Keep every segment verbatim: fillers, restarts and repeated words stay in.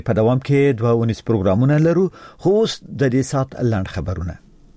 په دوام کې دوه ونیس پروګرامونه لرو، خو اوس د دې سات لاند خبرونه.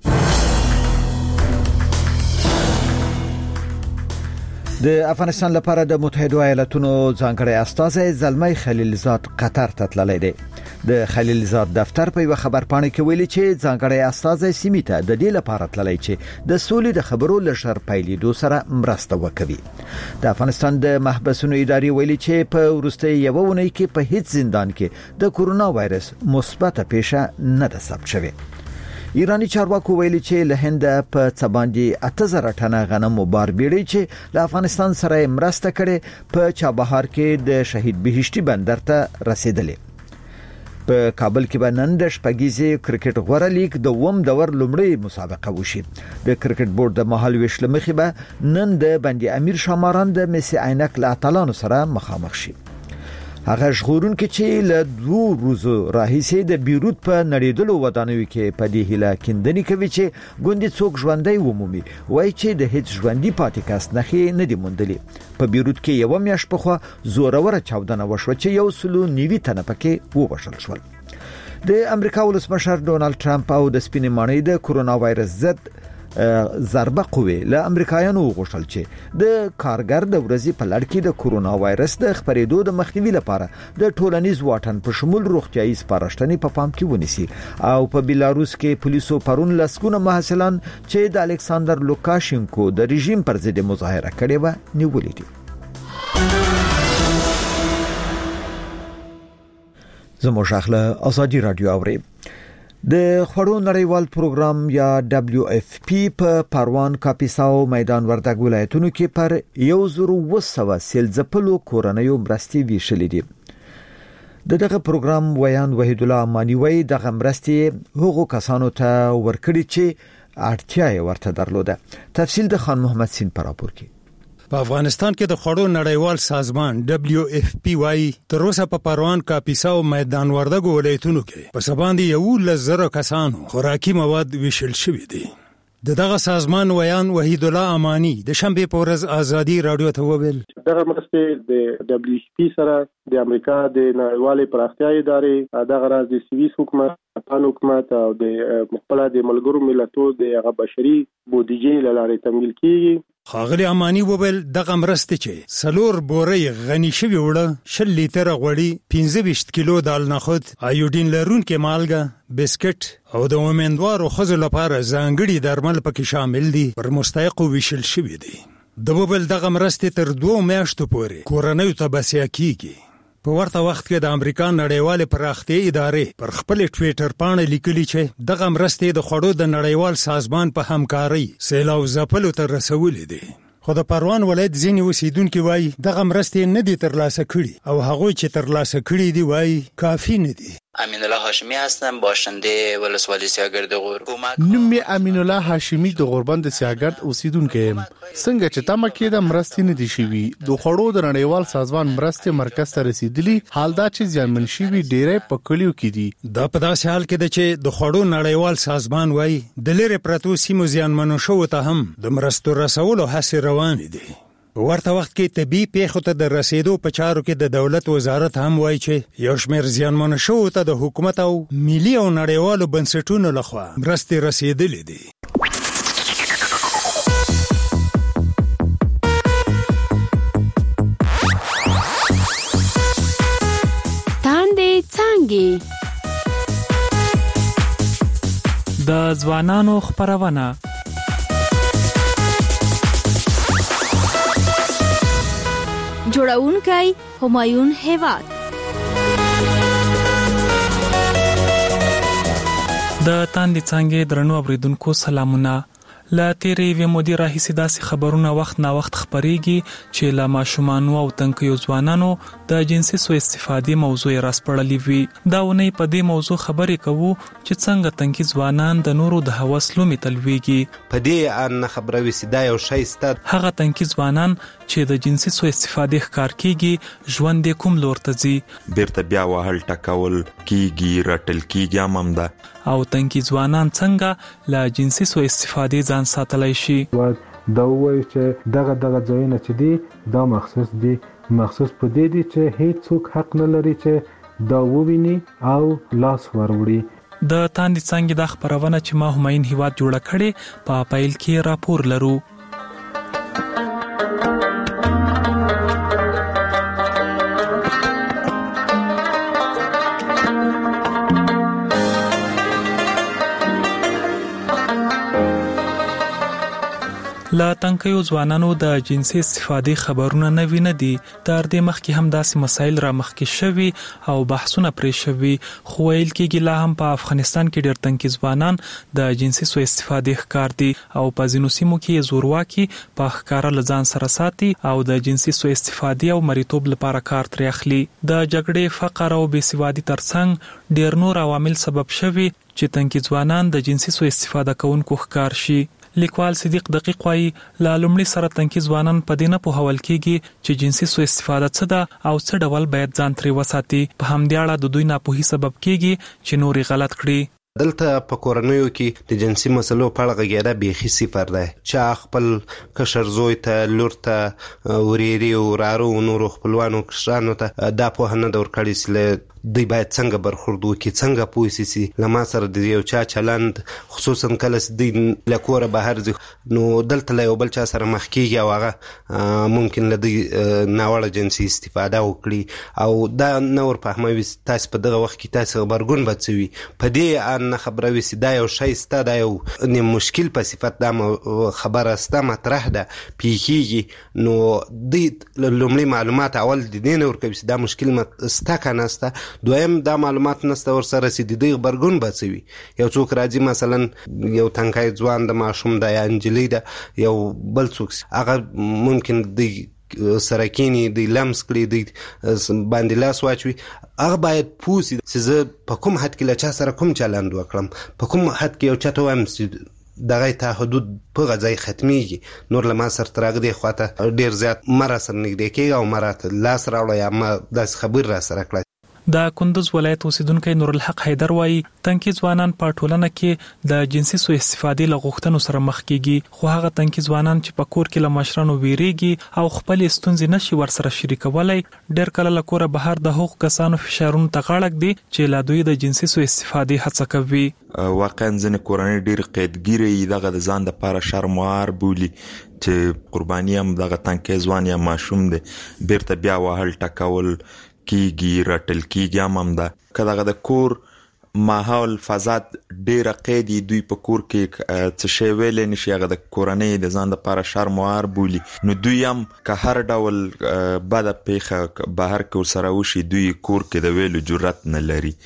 د افغانستان لپاره د متحده ایالاتونو ځانګړی استازی زلمی خلیلزاد قطر ته تللی دی. د خلیلزاد دفتر په یو خبرپاڼه کې ویلي چې ځانګړی استازی سیمې ته د دې لپاره تللی چې د سولې د خبرو لشر پیلېدو سره مرسته وکړي. د افغانستان د محبسونو ادارې ویلي چې په وروستي یو ونې کې په هیڅ زندان کې د کورونا وایرس مثبت پیښه نه ده ثبت شوې. ایرانی چارواکو ویلي چې له هند په څباندې اته زره ټنه غنم او باربيړي چې له افغانستان سره مرسته کړي په چابهار کې د شهید بهشتي بندر ته رسیدلې. په کابل کې به نن د شپږیزې کرکټ غوړه لیګ د ووم دور لومړی مسابقه وشي. د کرکټ بورډ د مهال ویشل مخې به نن د بندي امیر شاماران د مسی عینک له اتلانو سره مخامخ شي. هغه ژغورون کې چې له دوه روزو راهیسې د بیروت په نړیدلو ودانیو کې په دې هله کیندنې کوي چې ګوندې څوک ژوندۍ ومومي، وایي چې د هیڅ ژوندۍ پاتې کس نښې نه دي موندلې. په بیروت کې یو میاشت پخوا زوروره چاودنه وشوه چې یو سلو نوي تنه پکې ووژل شول. د امریکا ولسمشر ډونالد ټرمپ او د سپینې ماڼۍ د کورونا وایرس ضد ضربه قوی له امریکایانو غوښتل چې د کارګر د ورځې په لړ کې د کورونا وایرس د خپرېدو د مخنیوي لپاره د ټولنیز واټن په شمول روغتیايي سپارښتنې په پام کې ونیسي. او په بیلاروس کې پولیسو پرون لسګونه محصلان چې د الکساندر لوکاشینکو د رژیم پر ضد مظاهره کړې و نیولې دي. زموږ اخله ازادي رادیو اوري. د خړو نړیوال پروګرام یا دبلیو اف پی په پروان، کاپیسا او میدان وردګ ولایتونو کې پر یو زر و سوه سیلځپلو کورنیو مرستې ویشلې دي. د دغه پروګرام ویان وحید الله امانی وی دغه مرستې هغو کسانو ته ورکړي چې اړتیا یې ورته درلوده. تفصیل د خان محمد سین پر راپور کې. په افغانستان کې د خړو نړیوال سازمان دبلیو اف پی واي تر اوسه په پروان، کاپیسا او میدان وردګ ولایتونو کې په سباندې یو لزر کسانو خوراکي مواد ویشل شوي دي. د دغه سازمان ویان وحید الله امانی د شنبه په ورځ ازادي رادیو ته وویل دغه مرستې د دبلیو اف پی سره د امریکا د نړیوالې پراختیا ادارې دغه راز د سویس حکومت، افغان حکومت او د خپل د ملګرو ملتونو د هغه بشري بودیجې لارې تمویل کیږي. خاغلی امانی وویل دغه مرستې چې سلور بورې غنی شوی وړه، شل لیتره غوړي، پنځه ویشت کیلو دال نخود، ایوډین لرونکې مالګه، بسکټ او د امیندوارو ښځو لپاره ځانګړي درمل پکې شامل دي پر مستحقو ویشل شوي دي. د وویل دغه مرستې تر دوه میاشتو پورې کورنیو ته بسیا کیږي. په ورته وخت کې د امریکا نړیوال پراختیا ادارې پر خپل ټویټر باندې لیکلي چې دغه مرستې د خړو د نړیوال سازمان په همکاري سیلاو ځپلو ته رسولې دي. خو د پروان ولایت ځینې اوسیدونکو وایي دغه مرستې نه دي ترلاسه کړي او هغوی چې ترلاسه کړي دي وایي کافی نه دي. امین الله هاشمی هستم، باشنده ولسوالی سیاگرد غور. نوم می امین الله هاشمی د غوربند سیاگرد اوسیدونکو یم. څنګه چې تمه کې د مرستې نه دي شوي، د خړو د نړیوال سازمان مرستې مرکز ته رسیدلی، حال دا چې ځانمن شوي ډېرې په کلیو کې دي. دا په داسې حال کې ده چې د خړو نړیوال سازمان وایي د لری پرتو سیمو زیانمنو شوو ته هم د مرستو رسولو هڅې روانې دي. په ورته وخت کې طبي پیښو ته د رسیدو په چارو کې د دولت وزارت هم وایي چې یو شمېر زیانمنو شوو ته د حکومت او ملي او نړیوالو بنسټونو لخوا مرستې رسیدلې دي. تاندې څانګې د ځوانانو خپرونه جوړونکی همایون هیواد. د تاندې څانګې درنو اوریدونکو سلامونه. لا تیرې وی مودي راهیسې داسې خبرونه وخت نا وخت خبريږي چې لا ماشومان او تنکیو ځوانانو د جنسي سوء استفادې موضوع راسپړلې وي. دا ونی په دې موضوع خبرې کوو چې څنګه تنکی ځوانان د نورو د هوس لومې تلويږي. په دې ان خبره وسیدا یو شی ست هغه تنکی ځوانان چې د جنسي سوء استفادې ښکار کیږي ژوند کوم لور ته ځي، بیرته بیا وهل ټکول کیږي، رټل کیږي هم ده. او تنکی ځوانان څنګه لا جنسي سوء استفادې ځان ساتلای شي. دا وایي چې دغه دغه ځایونه چې دي دا مخصوص دي، مخصوص په دې دي چې هیڅ څوک حق نه لري چې دا وویني او لاس وروړي. د تاندې څنګه د خبرونه چې ما هماین هیواد جوړه کړي په پایل کې راپور لرو. لا تنکیو ځوانانو د جنسي استفادې خبرونه نه ویني دي. تر دې مخکې هم داسې مسایل را مخکې شوي او بحثونه پرې شوي، خو ویل کېږي لا هم په افغانستان کې ډېر تنکي ځوانان د جنسي سوء استفادې ښکار دي او په ځینو سیمو کې زورواکي په ښکاره له ځان سره ساتي او د جنسي سوء استفادې او مریتوب لپاره کار ترې اخلي. د جګړې، فقر او بېسوادي ترڅنګ ډېر نور عوامل سبب شوي چې تنکي ځوانان د جنسي سوء استفاده کوونکو ښکار شي. لیکوال صدیق دقیق وايي لا لومړي سره تنکي ځوانان په دې نه پوهول کېږي چې جنسي سوء استفاده څه ده او څه ډول باید ځان ترې وساتي. په همدې اړه د دوی ناپوهي سبب کېږي چې نورې غلط کړي. دلته په کورنیو کې د جنسي مسلو په اړه غږېدا بیخي صفر دی. چا خپل کشر زوی ته، لور ته، وريري او ورارو نورو خپلوانو کشرانو ته دا پوهه نه ده ورکړې چې دوی باید څنګه برخورد وکړي، څنګه پوه شي له ما سره د یو چا چلند، خصوصا کله چې دوی له کوره بهر ځي نو دلته له یو بل چا سره مخ کېږي او هغه ممکن له دوی ناوړه جنسي استفاده وکړي او دا نه ورفهموي تاسو په دغه وخت کې تاسو غبرګون به څه وي. په دې ان خبره وي چې دا یو شی سته، دا یو مشکل په صفت دا خبره سته مطرح ده پیښیږي، نو دوی لومړی معلومات اول د دې نه ورکوي چې دا مشکل سته که نه سته. دویم دا معلومات نسته ورسره چې د دوی غبرګون به څه وي. یو څوک راځي مثلا یو تنکی ځوان د ماشوم ده یا نجلۍ ده، یو بل څوک هغه ممکن دوی سره کینی، دوی لمس کړي، دوی باندې لاس واچوي، هغه باید پوه شي چې زه په کوم حد کې له چا سره کوم چلند وکړم، په کوم حد کې یو چا ته وایم چې دغه ته حدود په غځای ختمیږي، نور له ما سره تر هغه دې خواته ډېر زیات ما را سره نږدې کېږي او ما راته لاس راوړه یا ما داسې خبر را سره کړه. د کندوز ولایت اوسیدونکی نورالحق حیدر وايي تنکي ځوانان په ټولنه کې د جنسي سوء استفادې له غوښتنو سره مخ کېږي، خو هغه تنکي ځوانان چې په کور کې له مشرانو ویریږي او خپل ستونزې نشي ورسره شریکولی، ډېر کله له کوره بهر د هغو کسانو فشارونو ته غاړه ږدي چې لا دوی د جنسي سوء استفادې هڅه کوي. واقعا ځینې کورنۍ ډېر قیدګیرې دغه د ځان دپاره شرموار بولي چې قرباني هم دغه تنکی ځوان یا ماشوم دی بیرته بیا وهل ټکول کیږي، رټل کیږي هم هم ده. که دغه د کور ماحول فضا ډېره قیدي، دوی په کور کې څه شی ویلی نشي، هغه د کورنۍ د ځان دپاره شرموار بولي، نو دوی هم که هر ډول بده پیښه بهر کې ورسره وشي دوی کور کې د ویلو جرأت نه لري.